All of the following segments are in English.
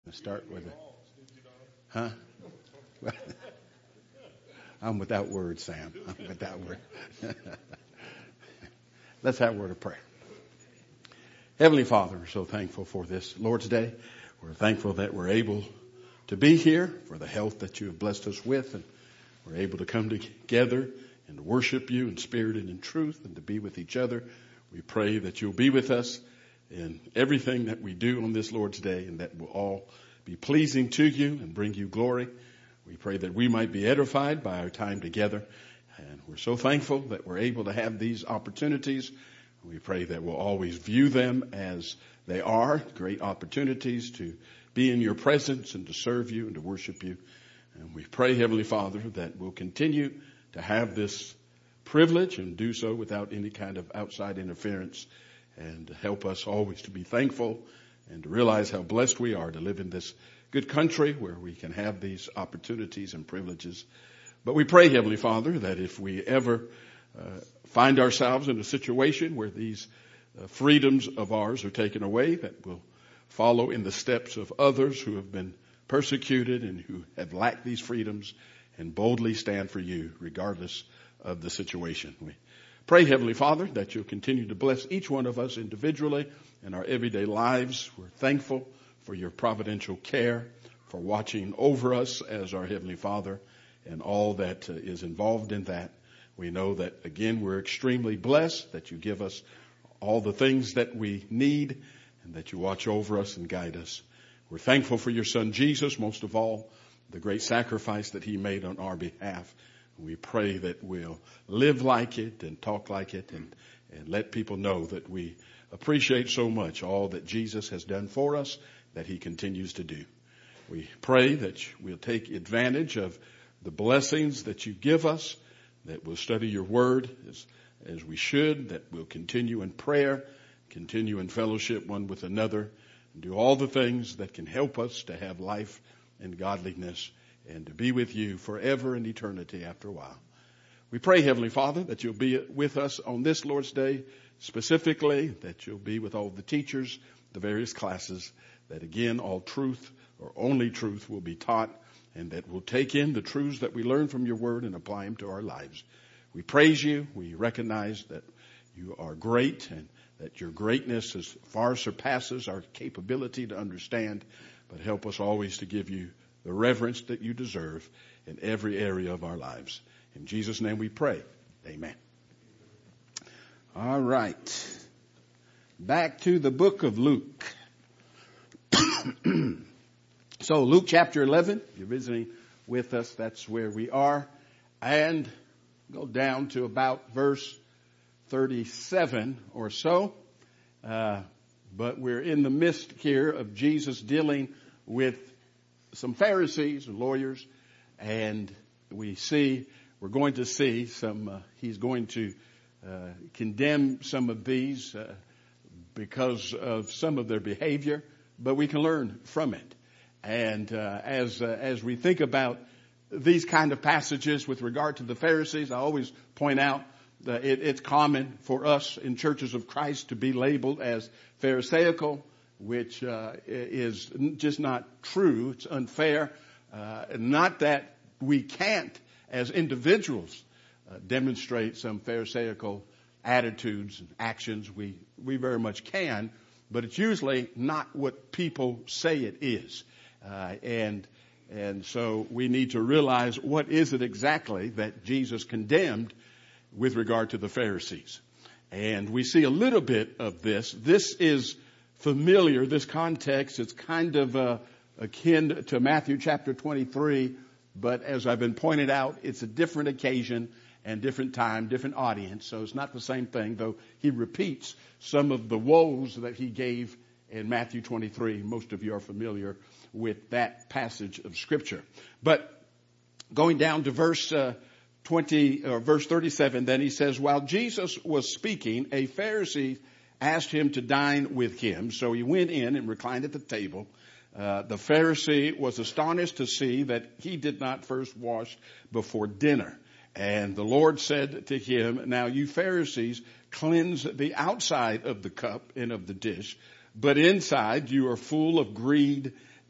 Start with it. Huh? I'm without words, Sam. I'm without words. Let's have a word of prayer. Heavenly Father, we're so thankful for this Lord's Day. We're thankful that we're able to be here, for the health that you have blessed us with, and we're able to come together and to worship you in spirit and in truth and to be with each other. We pray that you'll be with us in everything that we do on this Lord's Day, and that will all be pleasing to you and bring you glory. We pray that we might be edified by our time together, and we're so thankful that we're able to have these opportunities. We pray that we'll always view them as they are, great opportunities to be in your presence and to serve you and to worship you. And we pray, Heavenly Father, that we'll continue to have this privilege and do so without any kind of outside interference, and to help us always to be thankful and to realize how blessed we are to live in this good country where we can have these opportunities and privileges. But we pray, Heavenly Father, that if we ever find ourselves in a situation where these freedoms of ours are taken away, that we'll follow in the steps of others who have been persecuted and who have lacked these freedoms, and boldly stand for you regardless of the situation. We pray, Heavenly Father, that you'll continue to bless each one of us individually in our everyday lives. We're thankful for your providential care, for watching over us as our Heavenly Father, and all that is involved in that. We know that, again, we're extremely blessed that you give us all the things that we need and that you watch over us and guide us. We're thankful for your Son, Jesus, most of all, the great sacrifice that he made on our behalf. We pray that we'll live like it and talk like it, and let people know that we appreciate so much all that Jesus has done for us, that he continues to do. We pray that we'll take advantage of the blessings that you give us, that we'll study your word as we should, that we'll continue in prayer, continue in fellowship one with another, and do all the things that can help us to have life and godliness and to be with you forever and eternity after a while. We pray, Heavenly Father, that you'll be with us on this Lord's Day, specifically that you'll be with all the teachers, the various classes, that again, all truth or only truth will be taught, and that we'll take in the truths that we learn from your word and apply them to our lives. We praise you. We recognize that you are great and that your greatness is far surpasses our capability to understand, but help us always to give you the reverence that you deserve in every area of our lives. In Jesus' name we pray. Amen. All right. Back to the book of Luke. So Luke chapter 11, if you're visiting with us, that's where we are. And go down to about verse 37 or so. But we're in the midst here of Jesus dealing with some Pharisees and lawyers, and we're going to see he's going to condemn some of these because of some of their behavior, but we can learn from it. And as we think about these kind of passages with regard to the Pharisees, I always point out that it's common for us in churches of Christ to be labeled as Pharisaical, which is just not true. It's unfair. Not that we can't, as individuals, demonstrate some Pharisaical attitudes and actions. We very much can, but it's usually not what people say it is. And so we need to realize what is it exactly that Jesus condemned with regard to the Pharisees. And we see a little bit of this. This is familiar, this context. It's kind of akin to Matthew chapter 23, but as I've been pointed out, it's a different occasion and different time, different audience. So it's not the same thing, though he repeats some of the woes that he gave in Matthew 23. Most of you are familiar with that passage of Scripture. But going down to verse 37, then he says, while Jesus was speaking, a Pharisee asked him to dine with him. So he went in and reclined at the table. The Pharisee was astonished to see that he did not first wash before dinner. And the Lord said to him, now you Pharisees cleanse the outside of the cup and of the dish, but inside you are full of greed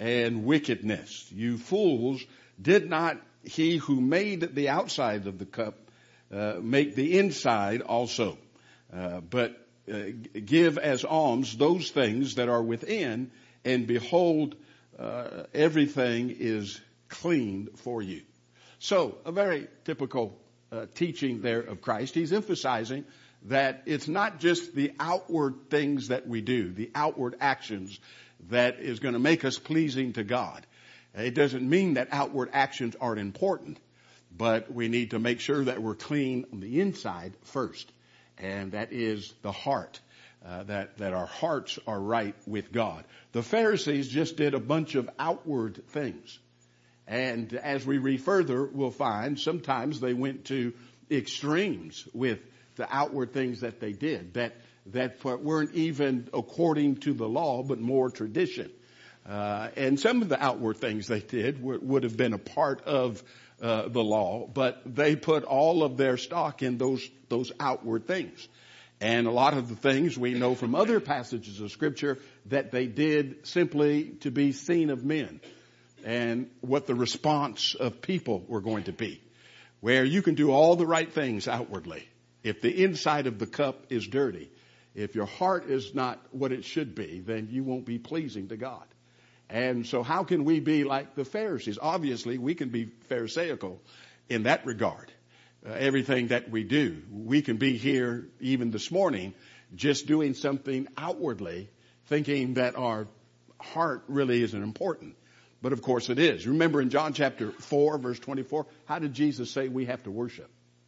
and wickedness. You fools, did not he who made the outside of the cup make the inside also? But give as alms those things that are within, and behold, everything is clean for you. So, a very typical teaching there of Christ. He's emphasizing that it's not just the outward things that we do, the outward actions that is going to make us pleasing to God. It doesn't mean that outward actions aren't important, but we need to make sure that we're clean on the inside first. And that is the heart, that our hearts are right with God. The Pharisees just did a bunch of outward things. And as we read further, we'll find sometimes they went to extremes with the outward things that they did, that weren't even according to the law, but more tradition. And some of the outward things they did would have been a part of the law, but they put all of their stock in those outward things. And a lot of the things we know from other passages of Scripture that they did simply to be seen of men, and what the response of people were going to be. Where you can do all the right things outwardly. If the inside of the cup is dirty, if your heart is not what it should be, then you won't be pleasing to God. And so how can we be like the Pharisees? Obviously, we can be Pharisaical in that regard. Everything that we do. We can be here even this morning just doing something outwardly, thinking that our heart really isn't important. But of course it is. Remember in John chapter 4, verse 24, how did Jesus say we have to worship?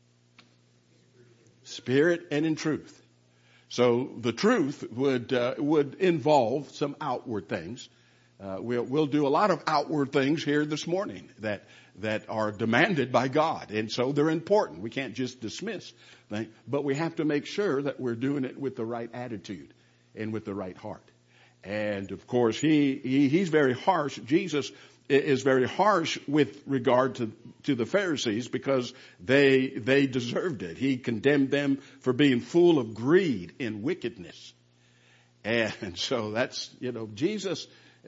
Spirit and in truth. So the truth would involve some outward things. We'll do a lot of outward things here this morning that are demanded by God. And so they're important. We can't just dismiss things, but we have to make sure that we're doing it with the right attitude and with the right heart. And of course, he's very harsh. Jesus is very harsh with regard to the Pharisees because they deserved it. He condemned them for being full of greed and wickedness. And so that's, Jesus,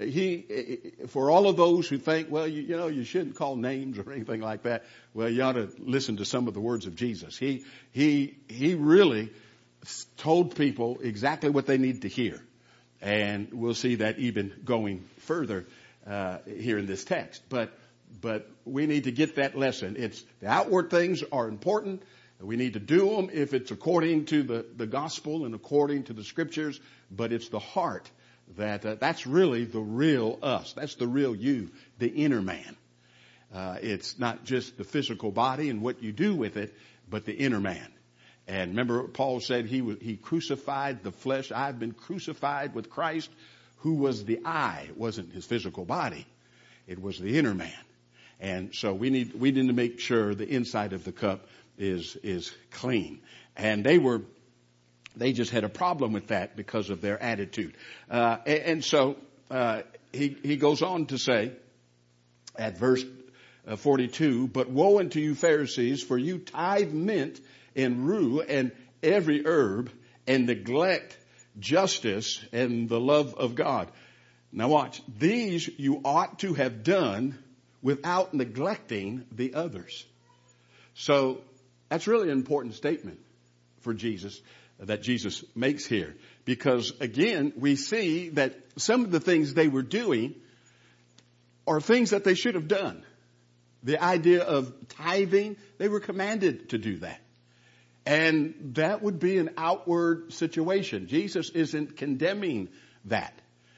for all of those who think, well, you shouldn't call names or anything like that. Well, you ought to listen to some of the words of Jesus. He really told people exactly what they need to hear. And we'll see that even going further here in this text. But we need to get that lesson. It's the outward things are important. We need to do them if it's according to the gospel and according to the Scriptures. But it's the heart that's really the real us. That's the real you, the inner man. It's not just the physical body and what you do with it, but the inner man. And remember, Paul said he crucified the flesh. I've been crucified with Christ, who was the I. It wasn't his physical body. It was the inner man. And so we need to make sure the inside of the cup is clean. And they just had a problem with that because of their attitude. And so he goes on to say at verse 42, but woe unto you Pharisees, for you tithe mint and rue and every herb, and neglect justice and the love of God. Now watch. These you ought to have done without neglecting the others. So that's really an important statement for Jesus, that Jesus makes here. Because again, we see that some of the things they were doing are things that they should have done. The idea of tithing, they were commanded to do that. And that would be an outward situation. Jesus isn't condemning that.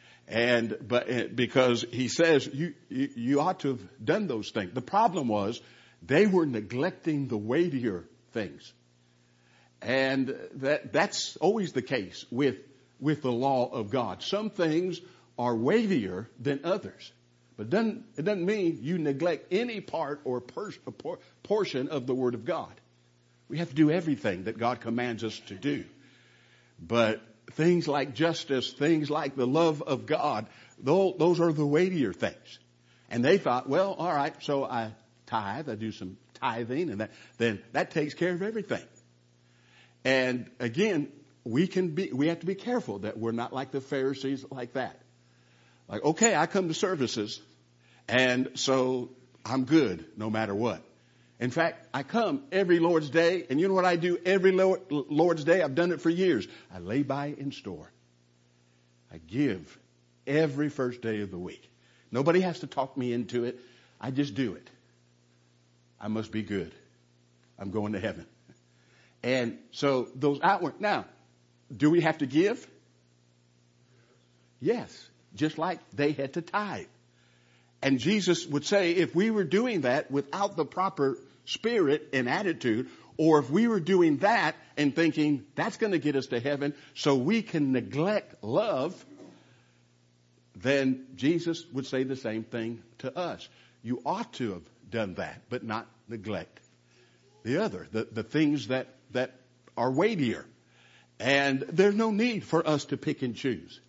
But because he says you ought to have done those things. The problem was they were neglecting the weightier things. And that's always the case with the law of God. Some things are weightier than others. But it doesn't mean you neglect any part or portion of the Word of God. We have to do everything that God commands us to do. But things like justice, things like the love of God, those are the weightier things. And they thought, well, all right, so I tithe, I do some tithing, and then that takes care of everything. And again, we have to be careful that we're not like the Pharisees like that. Like, okay, I come to services, and so I'm good no matter what. In fact, I come every Lord's Day, and you know what I do every Lord's Day? I've done it for years. I lay by in store. I give every first day of the week. Nobody has to talk me into it. I just do it. I must be good. I'm going to heaven. And so those outward. Now, do we have to give? Yes. Just like they had to tithe. And Jesus would say, if we were doing that without the proper spirit and attitude, or if we were doing that and thinking that's going to get us to heaven so we can neglect love, then Jesus would say the same thing to us. You ought to have done that, but not neglect the other, the things that are weightier. And there's no need for us to pick and choose.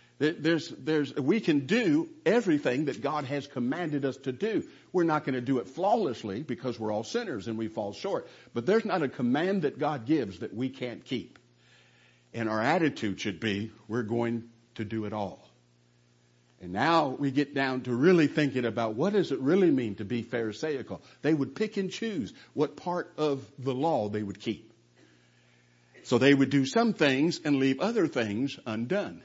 We can do everything that God has commanded us to do. We're not going to do it flawlessly because we're all sinners and we fall short. But there's not a command that God gives that we can't keep. And our attitude should be, we're going to do it all. And now we get down to really thinking about what does it really mean to be Pharisaical. They would pick and choose what part of the law they would keep. So they would do some things and leave other things undone.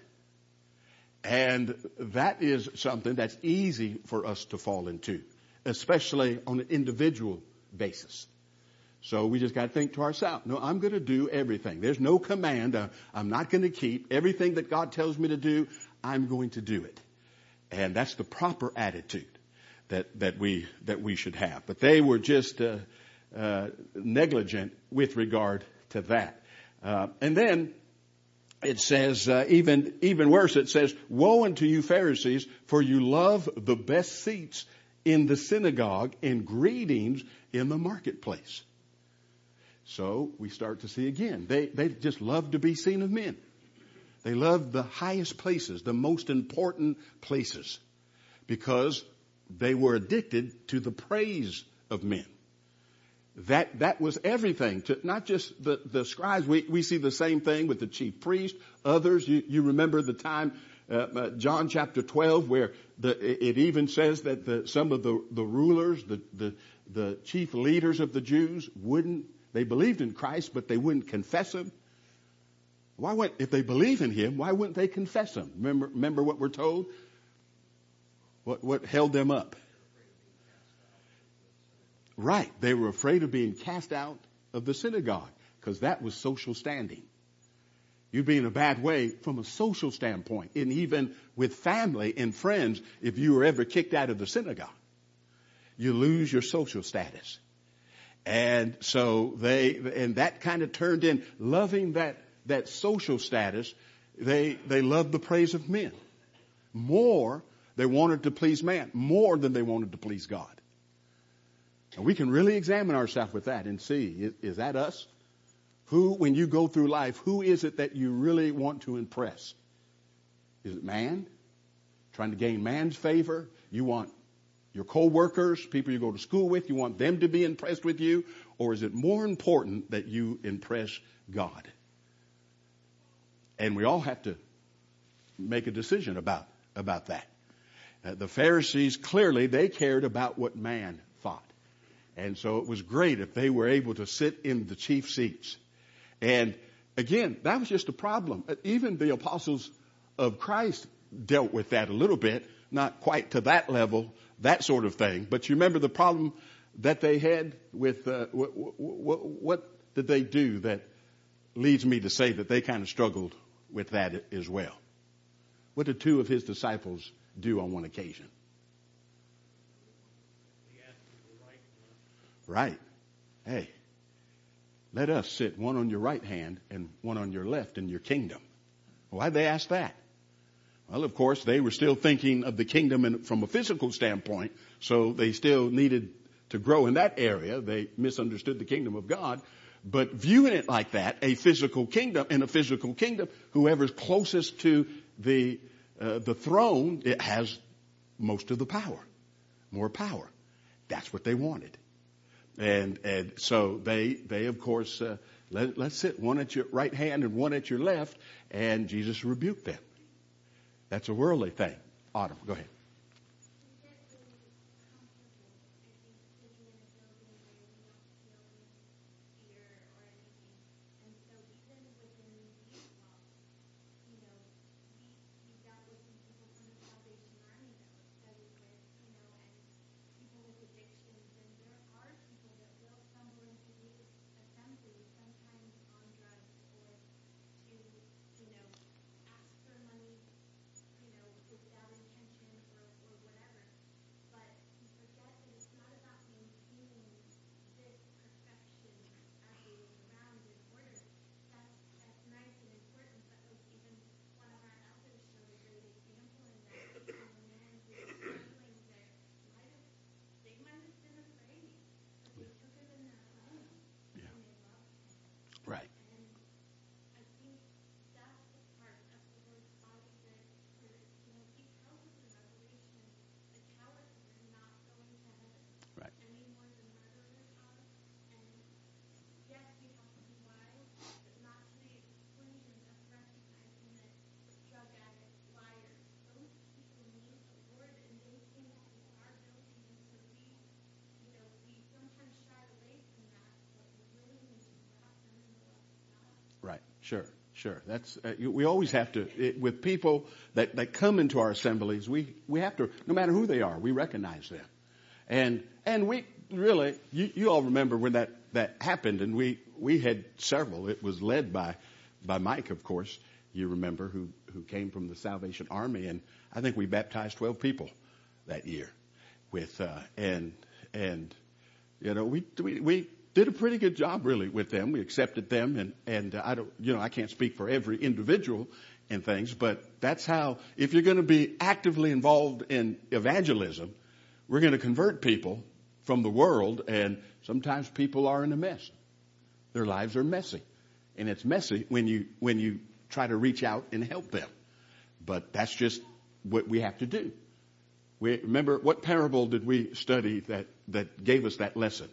And that is something that's easy for us to fall into, especially on an individual basis. So we just got to think to ourselves, no, I'm going to do everything. There's no command. I'm not going to keep everything that God tells me to do. I'm going to do it. And that's the proper attitude that we should have. But they were just negligent with regard to that. And then it says, even worse, it says, woe unto you Pharisees, for you love the best seats in the synagogue and greetings in the marketplace. So we start to see again, they just love to be seen of men. They love the highest places, the most important places, because they were addicted to the praise of men. That was everything, to not just the scribes. We see the same thing with the chief priest, others. You remember the time, John chapter 12, where it even says that some of the rulers, the chief leaders of the Jews they believed in Christ, but they wouldn't confess him. If they believe in him, why wouldn't they confess him? Remember what we're told? What held them up? Right. They were afraid of being cast out of the synagogue because that was social standing. You'd be in a bad way from a social standpoint, and even with family and friends, if you were ever kicked out of the synagogue, you lose your social status. And so and that kind of turned in loving that social status. They loved the praise of men more. They wanted to please man more than they wanted to please God. And we can really examine ourselves with that and see, is that us? When you go through life, who is it that you really want to impress? Is it man? Trying to gain man's favor? You want your co-workers, people you go to school with, you want them to be impressed with you? Or is it more important that you impress God? And we all have to make a decision about that. The Pharisees, clearly, they cared about what man thought. And so it was great if they were able to sit in the chief seats. And again, that was just a problem. Even the apostles of Christ dealt with that a little bit, not quite to that level, that sort of thing. But you remember the problem that they had with, what did they do that leads me to say that they kind of struggled with that as well? What did two of his disciples do on one occasion? Right. Hey, let us sit one on your right hand and one on your left in your kingdom. Why'd they ask that? Well, of course, they were still thinking of the kingdom from a physical standpoint, so they still needed to grow in that area. They misunderstood the kingdom of God. But viewing it like that, in a physical kingdom, whoever's closest to the throne, it has most of the power, more power. That's what they wanted. And so they of course, let's sit one at your right hand and one at your left, and Jesus rebuked them. That's a worldly thing. Autumn, go ahead. Right. Right. Right. Sure. Sure. That's we always have to with people that come into our assemblies. We have to, no matter who they are, we recognize them, and we really you all remember when that happened, and we had several. It was led by Mike, of course. You remember who came from the Salvation Army, and I think we baptized 12 people that year with and you know we did a pretty good job really with them. We accepted them, and I can't speak for every individual and things, but that's how, if you're going to be actively involved in evangelism, we're going to convert people from the world, and sometimes people are in a mess. Their lives are messy, and it's messy when you try to reach out and help them. But that's just what we have to do. Remember, what parable did we study that gave us that lesson?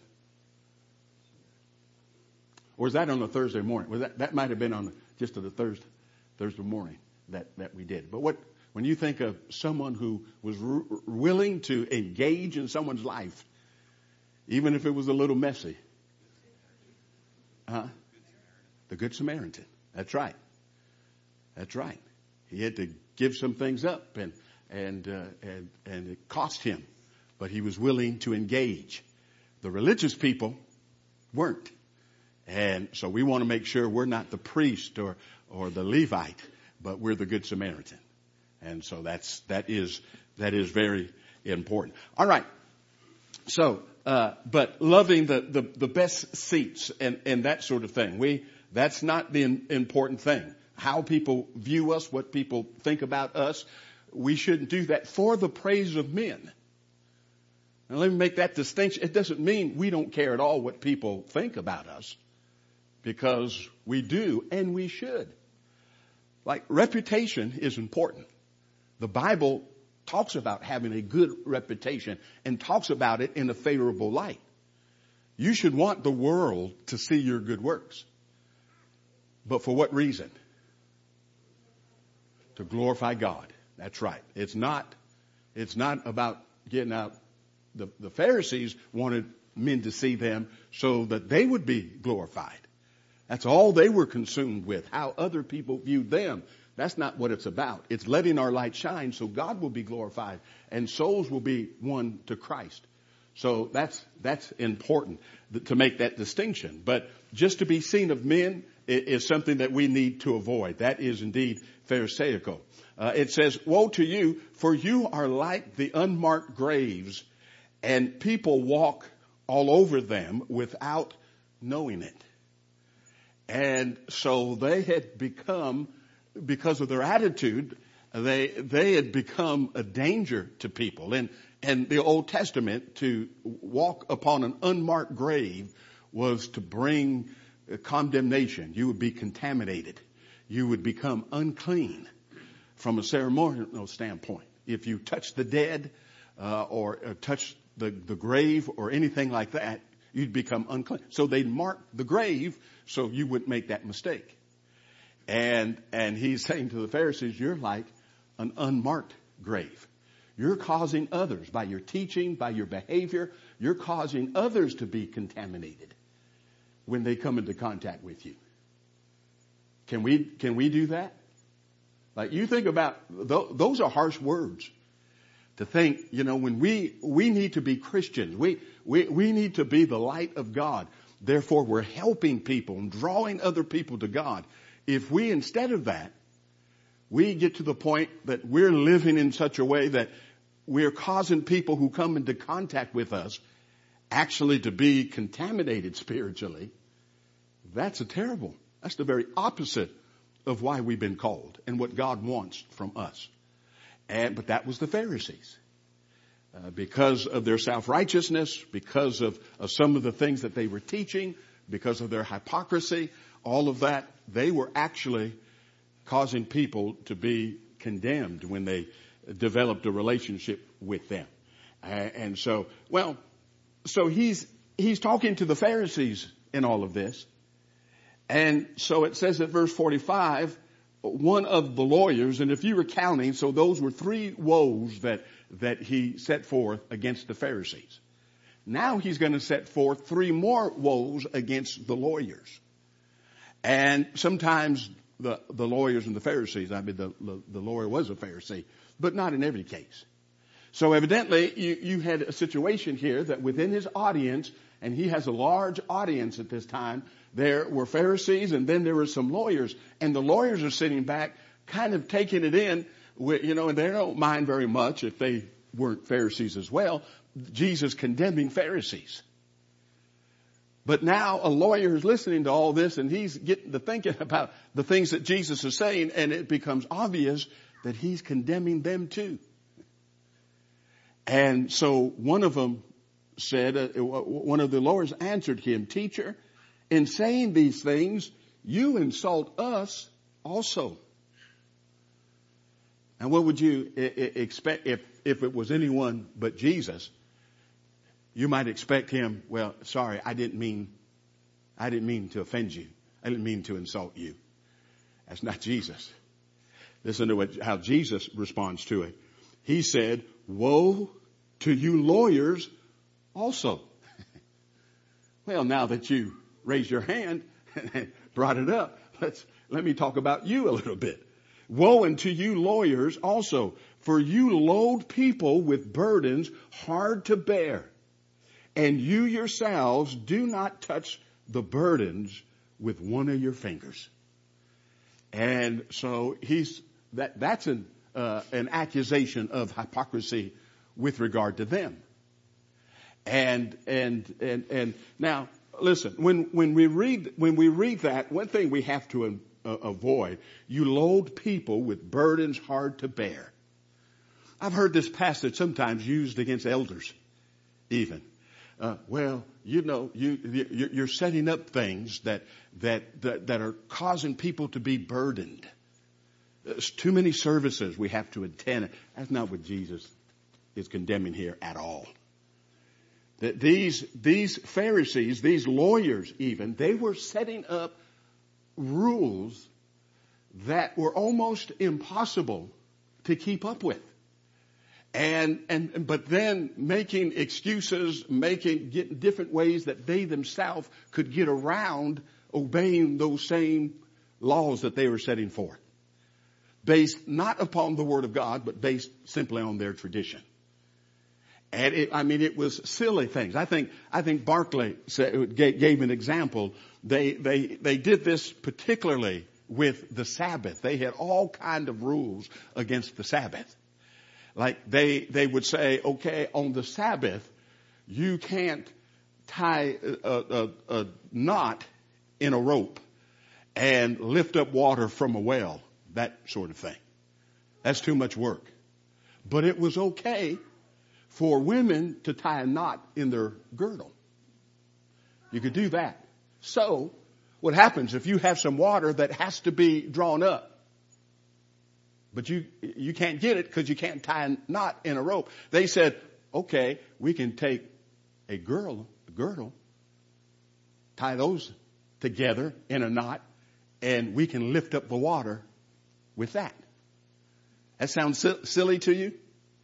Or was that on a Thursday morning? That might have been on just the Thursday morning that we did. But when you think of someone who was willing to engage in someone's life, even if it was a little messy, the Good Samaritan. That's right. That's right. He had to give some things up, and it cost him, but he was willing to engage. The religious people weren't. And so we want to make sure we're not the priest or the Levite, but we're the Good Samaritan. And so that is very important. All right. So, but loving the best seats and that sort of thing. That's not the important thing. How people view us, what people think about us. We shouldn't do that for the praise of men. Now let me make that distinction. It doesn't mean we don't care at all what people think about us. Because we do, and we should. Like, reputation is important. The Bible talks about having a good reputation and talks about it in a favorable light. You should want the world to see your good works. But for what reason? To glorify God. That's right. It's not about getting out. The Pharisees wanted men to see them so that they would be glorified. That's all they were consumed with, how other people viewed them. That's not what it's about. It's letting our light shine so God will be glorified and souls will be won to Christ. So that's important to make that distinction. But just to be seen of men is something that we need to avoid. That is indeed pharisaical. It says, "Woe to you, for you are like the unmarked graves, and people walk all over them without knowing it." And so they had become, because of their attitude, they had become a danger to people. And the Old Testament, to walk upon an unmarked grave was to bring condemnation. You would be contaminated. You would become unclean from a ceremonial standpoint. If you touch the dead or touch the grave or anything like that, you'd become unclean. So they'd mark the grave so you wouldn't make that mistake. And he's saying to the Pharisees, you're like an unmarked grave. You're causing others, by your teaching, by your behavior, you're causing others to be contaminated when they come into contact with you. Can we do that? Like, you think about, those are harsh words. To think, when we need to be Christians, we need to be the light of God. Therefore, we're helping people and drawing other people to God. If we, instead of that, we get to the point that we're living in such a way that we're causing people who come into contact with us actually to be contaminated spiritually, that's the very opposite of why we've been called and what God wants from us. But that was the Pharisees. Because of their self-righteousness, because of some of the things that they were teaching, because of their hypocrisy, all of that, they were actually causing people to be condemned when they developed a relationship with them. And so he's talking to the Pharisees in all of this. And so it says at verse 45, one of the lawyers, and if you were counting, so those were 3 woes that he set forth against the Pharisees. Now he's going to set forth 3 more woes against the lawyers. And sometimes the lawyers and the Pharisees, the lawyer was a Pharisee, but not in every case. So evidently you had a situation here that within his audience, and he has a large audience at this time, there were Pharisees and then there were some lawyers, and the lawyers are sitting back kind of taking it in, and they don't mind very much if they weren't Pharisees as well, Jesus condemning Pharisees. But now a lawyer is listening to all this and he's getting to thinking about the things that Jesus is saying, and it becomes obvious that he's condemning them too. And so one of them said, one of the lawyers answered him, "Teacher, in saying these things, you insult us also." And what would you expect if it was anyone but Jesus? You might expect him, well, sorry, I didn't mean to offend you. I didn't mean to insult you. That's not Jesus. Listen to how Jesus responds to it. He said, "Woe to you lawyers also." Well, now that you raised your hand and brought it up, let me talk about you a little bit. "Woe unto you lawyers also, for you load people with burdens hard to bear, and you yourselves do not touch the burdens with one of your fingers." And so that's an accusation of hypocrisy with regard to them. And now listen, when we read that, one thing we have to avoid, you load people with burdens hard to bear. I've heard this passage sometimes used against elders, even. You're setting up things that are causing people to be burdened. There's too many services we have to attend. That's not what Jesus is condemning here at all. That these Pharisees, these lawyers even, they were setting up rules that were almost impossible to keep up with. But then making excuses, getting different ways that they themselves could get around obeying those same laws that they were setting forth. Based not upon the Word of God, but based simply on their tradition. And it was silly things. I think Barclay gave an example. They did this particularly with the Sabbath. They had all kind of rules against the Sabbath. Like they would say, okay, on the Sabbath, you can't tie a knot in a rope and lift up water from a well, that sort of thing. That's too much work. But it was okay for women to tie a knot in their girdle. You could do that. So what happens if you have some water that has to be drawn up, but you can't get it because you can't tie a knot in a rope? They said, okay, we can take a girdle, tie those together in a knot, and we can lift up the water with that. That sounds silly to you?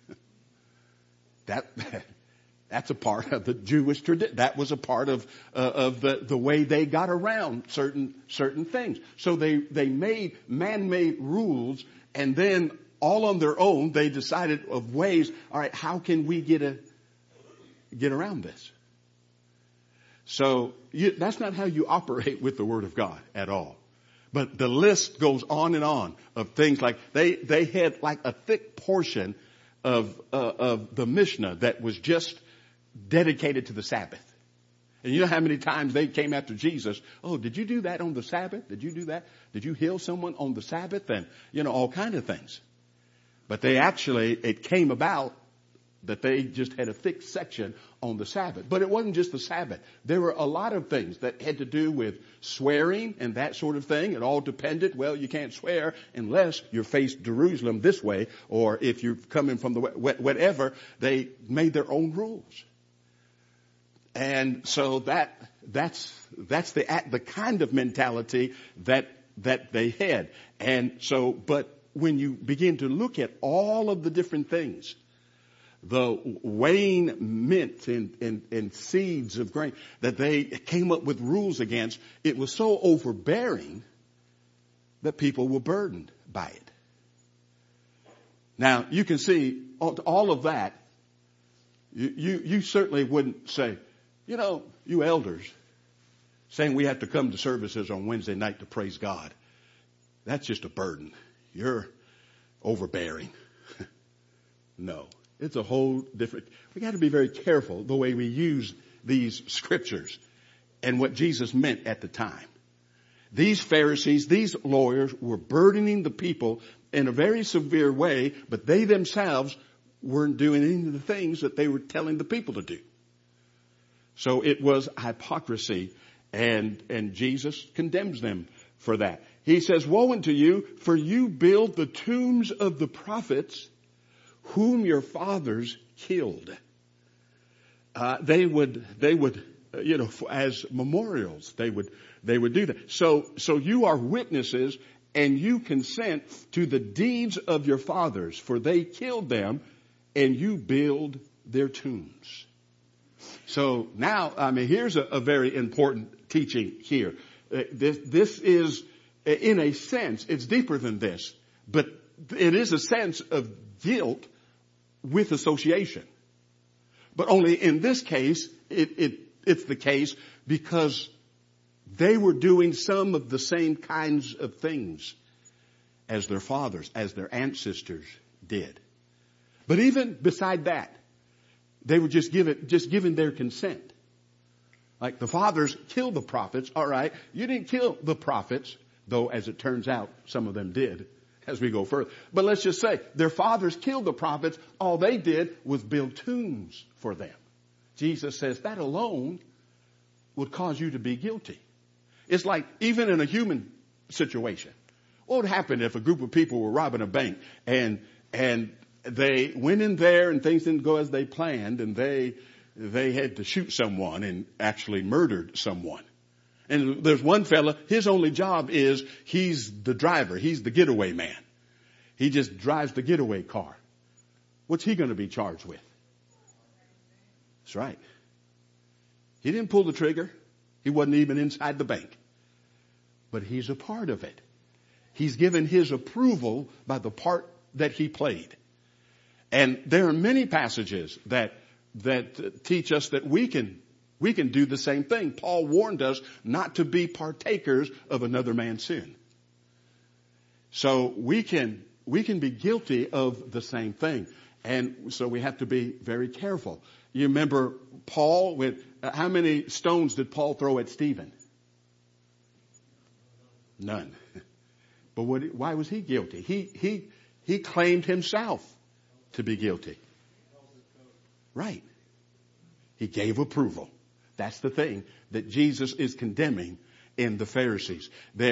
That's a part of the Jewish tradition. That was a part of the way they got around certain things. So they made man-made rules, and then all on their own they decided of ways. All right, how can we get around this? So that's not how you operate with the Word of God at all. But the list goes on and on of things like they had like a thick portion of the Mishnah that was just dedicated to the Sabbath. And you know how many times they came after Jesus? Oh, did you do that on the Sabbath? Did you do that? Did you heal someone on the Sabbath? And, all kind of things. But it came about that they just had a thick section on the Sabbath. But it wasn't just the Sabbath. There were a lot of things that had to do with swearing and that sort of thing. It all depended. Well, you can't swear unless you're faced Jerusalem this way, or if you're coming from the whatever. They made their own rules. And so that's the kind of mentality that they had. And so, but when you begin to look at all of the different things, the weighing mint and seeds of grain that they came up with rules against, it was so overbearing that people were burdened by it. Now, you can see all of that. You certainly wouldn't say, you elders saying we have to come to services on Wednesday night to praise God. That's just a burden. You're overbearing. No. It's a whole different. We got to be very careful the way we use these scriptures and what Jesus meant at the time. These Pharisees, these lawyers were burdening the people in a very severe way, but they themselves weren't doing any of the things that they were telling the people to do. So it was hypocrisy, and Jesus condemns them for that. He says, "Woe unto you, for you build the tombs of the prophets whom your fathers killed." They would, as memorials, they would do that. So you are witnesses, and you consent to the deeds of your fathers, for they killed them, and you build their tombs. So now, here's a very important teaching here. This is, in a sense, it's deeper than this, but it is a sense of guilt with association. But only in this case, it's the case because they were doing some of the same kinds of things as their fathers, as their ancestors did. But even beside that, they were just giving their consent. Like the fathers killed the prophets. All right, you didn't kill the prophets, though as it turns out, some of them did as we go further. But let's just say their fathers killed the prophets. All they did was build tombs for them. Jesus says that alone would cause you to be guilty. It's like even in a human situation. What would happen if a group of people were robbing a bank and they went in there and things didn't go as they planned, and they had to shoot someone and actually murdered someone? And there's one fella, his only job is he's the driver. He's the getaway man. He just drives the getaway car. What's he going to be charged with? That's right. He didn't pull the trigger. He wasn't even inside the bank. But he's a part of it. He's given his approval by the part that he played. And there are many passages that teach us that we can do the same thing. Paul warned us not to be partakers of another man's sin. So we can be guilty of the same thing. And so we have to be very careful. You remember Paul, how many stones did Paul throw at Stephen? None. But why was he guilty? He claimed himself to be guilty. Right. He gave approval. That's the thing that Jesus is condemning in the Pharisees.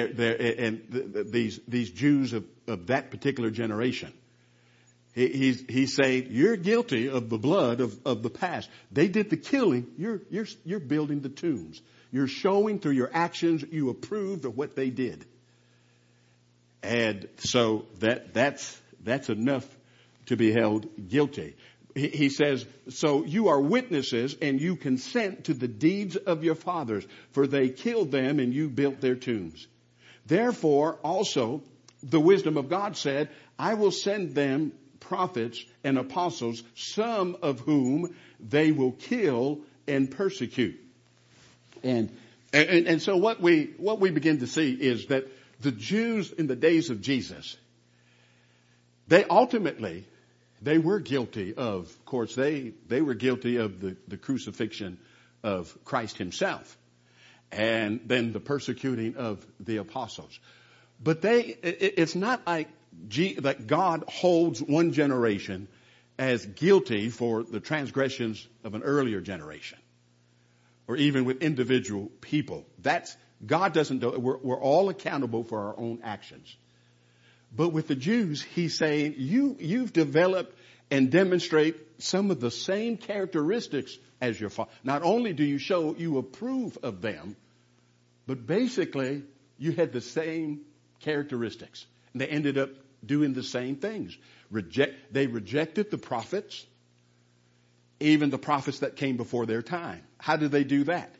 These Jews of that particular generation. He's saying, you're guilty of the blood of the past. They did the killing. You're building the tombs. You're showing through your actions you approved of what they did. And so that's that's enough to be held guilty. He says, so you are witnesses and you consent to the deeds of your fathers, for they killed them and you built their tombs. Therefore also the wisdom of God said, I will send them prophets and apostles, some of whom they will kill and persecute. And so what we begin to see is that the Jews in the days of Jesus, they were guilty of course, they were guilty of the crucifixion of Christ himself and then the persecuting of the apostles. But it's not like that God holds one generation as guilty for the transgressions of an earlier generation or even with individual people. God doesn't do it. We're all accountable for our own actions. But with the Jews, he's saying, you've developed and demonstrate some of the same characteristics as your father. Not only do you show you approve of them, but basically you had the same characteristics. And they ended up doing the same things. They rejected the prophets, even the prophets that came before their time. How did they do that?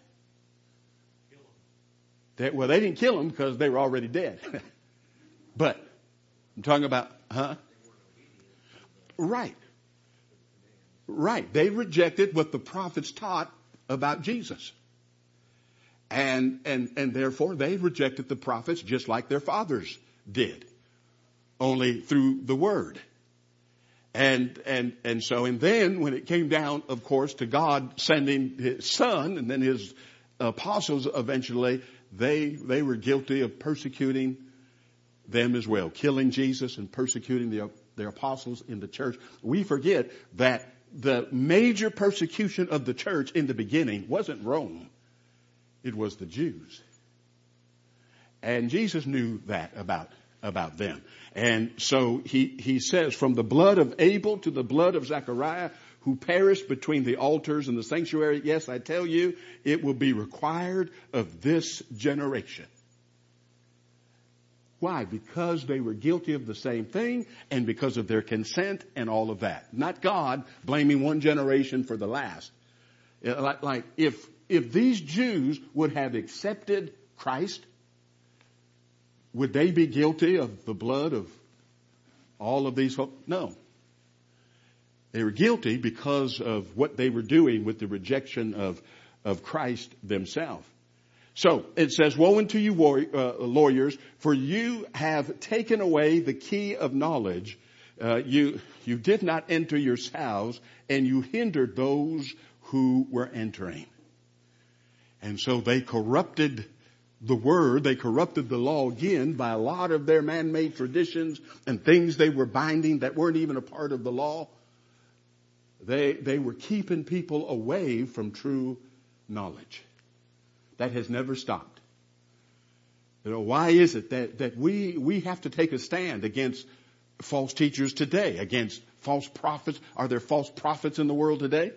They didn't kill them because they were already dead. But I'm talking about, Right. They rejected what the prophets taught about Jesus. And therefore they rejected the prophets just like their fathers did. Only through the word. And then when it came down, of course, to God sending his son and then his apostles eventually, they were guilty of persecuting them as well, killing Jesus and persecuting their apostles in the church. We forget that the major persecution of the church in the beginning wasn't Rome. It was the Jews. And Jesus knew that about them. And so he says, from the blood of Abel to the blood of Zechariah, who perished between the altars and the sanctuary, yes, I tell you, it will be required of this generation. Why? Because they were guilty of the same thing and because of their consent and all of that. Not God blaming one generation for the last. Like if these Jews would have accepted Christ, would they be guilty of the blood of all of these folks? No. They were guilty because of what they were doing with the rejection of Christ themselves. So it says, woe unto you lawyers, for you have taken away the key of knowledge. You did not enter yourselves, and you hindered those who were entering. And so they corrupted the word. They corrupted the law again by a lot of their man-made traditions and things they were binding that weren't even a part of the law. They were keeping people away from true knowledge. That has never stopped. Why is it that we have to take a stand against false teachers today, against false prophets? Are there false prophets in the world today?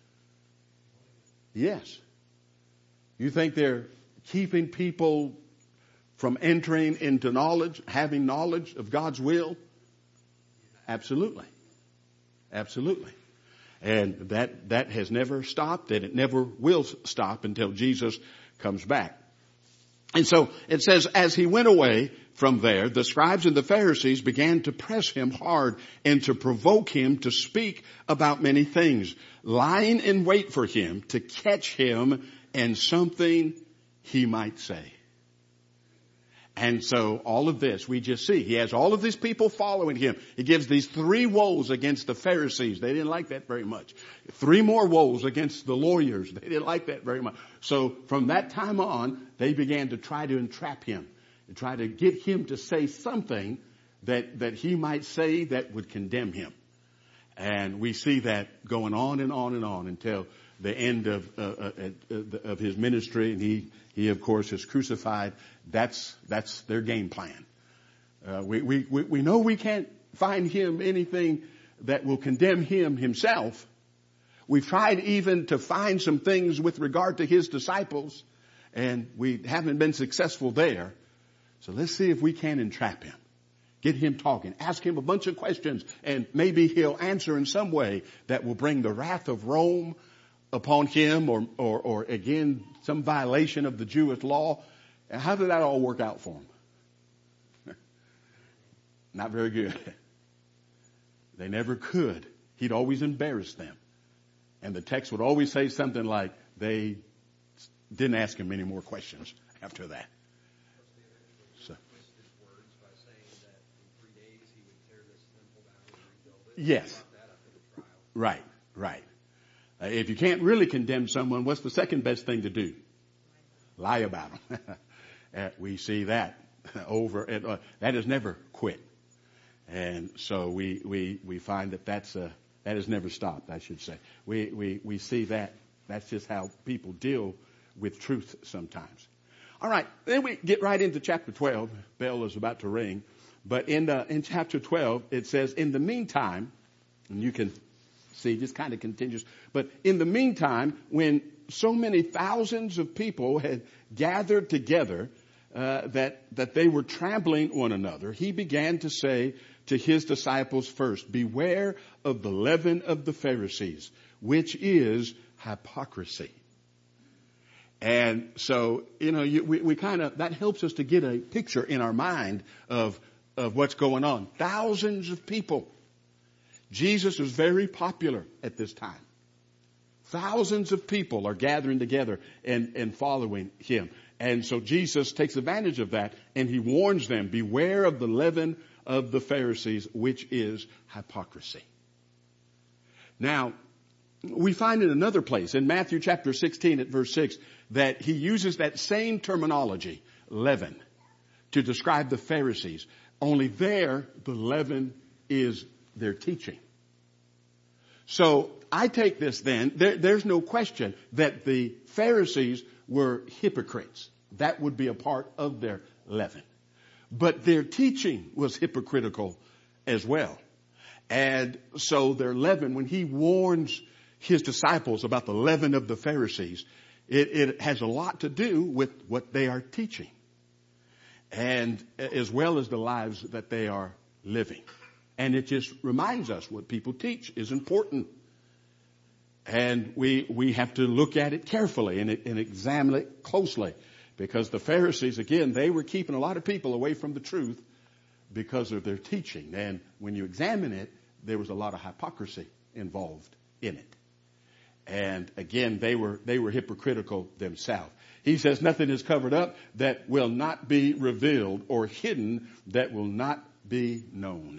Yes. You think they're keeping people from entering into knowledge, having knowledge of God's will? Absolutely. Absolutely. And that has never stopped, and it never will stop until Jesus comes back. And so it says, as he went away from there, the scribes and the Pharisees began to press him hard and to provoke him to speak about many things, lying in wait for him to catch him and something he might say. And so all of this we just see. He has all of these people following him. He gives these 3 woes against the Pharisees. They didn't like that very much. 3 more woes against the lawyers. They didn't like that very much. So from that time on, they began to try to entrap him, and try to get him to say something that he might say that would condemn him. And we see that going on and on and on until the end of his ministry, and he of course is crucified. That's their game plan. We know we can't find him anything that will condemn him himself. We've tried even to find some things with regard to his disciples, and we haven't been successful there. So let's see if we can entrap him, Get him talking. Ask him a bunch of questions, and maybe he'll answer in some way that will bring the wrath of Rome upon him, or again, some violation of the Jewish law. And how did that all work out for him? Not very good. They never could. He'd always embarrass them. And the text would always say something like, they didn't ask him any more questions after that. So. Yes. Right. If you can't really condemn someone, what's the second best thing to do? Lie about them. We see that over, and that has never quit. And so we find that has never stopped, I should say. We see that. That's just how people deal with truth sometimes. All right. Then we get right into chapter 12. Bell is about to ring. But in chapter 12, it says, in the meantime, and you can see, just kind of continues, but in the meantime, when so many thousands of people had gathered together, that they were trampling one another, he began to say to his disciples first, beware of the leaven of the Pharisees, which is hypocrisy. And so, we kind of, that helps us to get a picture in our mind of what's going on. Thousands of people. Jesus is very popular at this time. Thousands of people are gathering together and following him. And so Jesus takes advantage of that, and he warns them, beware of the leaven of the Pharisees, which is hypocrisy. Now, we find in another place, in Matthew chapter 16 at verse 6, that he uses that same terminology, leaven, to describe the Pharisees. Only there, the leaven is their teaching. So I take this then, there's no question that the Pharisees were hypocrites. That would be a part of their leaven. But their teaching was hypocritical as well. And so their leaven, when he warns his disciples about the leaven of the Pharisees, it has a lot to do with what they are teaching, and as well as the lives that they are living. And it just reminds us what people teach is important. And we have to look at it carefully and examine it closely, because the Pharisees, again, they were keeping a lot of people away from the truth because of their teaching. And when you examine it, there was a lot of hypocrisy involved in it. And again, they were hypocritical themselves. He says nothing is covered up that will not be revealed, or hidden that will not be known.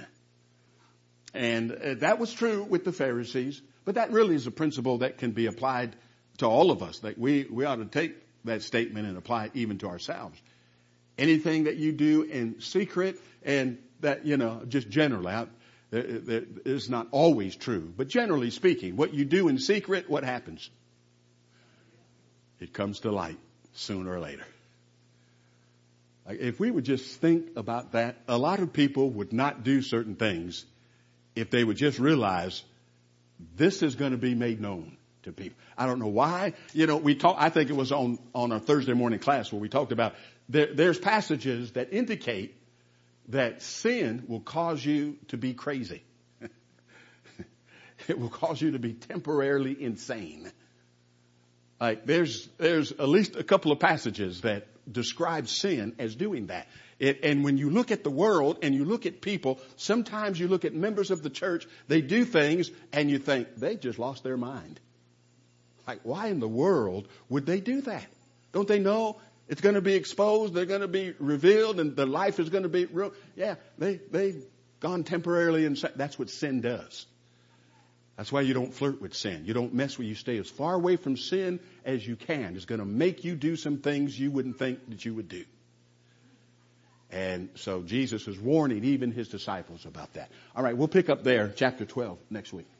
And that was true with the Pharisees, but that really is a principle that can be applied to all of us. That we ought to take that statement and apply it even to ourselves. Anything that you do in secret, and that, just generally, it's not always true, but generally speaking, what you do in secret, what happens? It comes to light sooner or later. Like, if we would just think about that, a lot of people would not do certain things if they would just realize this is going to be made known to people. I don't know why. I think it was on our Thursday morning class where we talked about there's passages that indicate that sin will cause you to be crazy. It will cause you to be temporarily insane. Like there's at least a couple of passages that describe sin as doing that. And when you look at the world and you look at people, sometimes you look at members of the church, they do things and you think they just lost their mind. Like, why in the world would they do that? Don't they know it's going to be exposed, they're going to be revealed, and their life is going to be real? Yeah, they've gone temporarily insane. That's what sin does. That's why you don't flirt with sin. You don't mess with, you stay as far away from sin as you can. It's going to make you do some things you wouldn't think that you would do. And so Jesus is warning even his disciples about that. All right, we'll pick up there, chapter 12, next week.